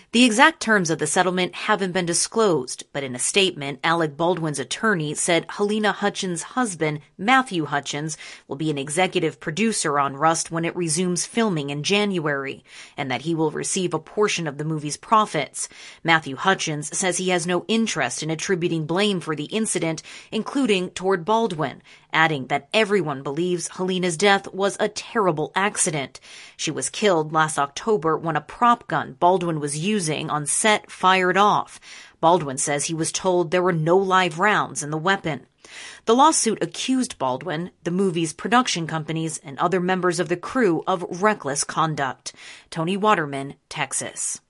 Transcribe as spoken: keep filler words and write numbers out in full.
The exact terms of the settlement haven't been disclosed, but in a statement, Alec Baldwin's attorney said Halyna Hutchins' husband, Matthew Hutchins, will be an executive producer on Rust when it resumes filming in January, and that he will receive a portion of the movie's profits. Matthew Hutchins says he has no interest in attributing blame for the incident, including toward Baldwin, adding that everyone believes Halyna's death was a terrible accident. She was killed last October when a prop gun Baldwin was using on set fired off. Baldwin says he was told there were no live rounds in the weapon. The lawsuit accused Baldwin, the movie's production companies, and other members of the crew of reckless conduct. Tony Waterman, Texas.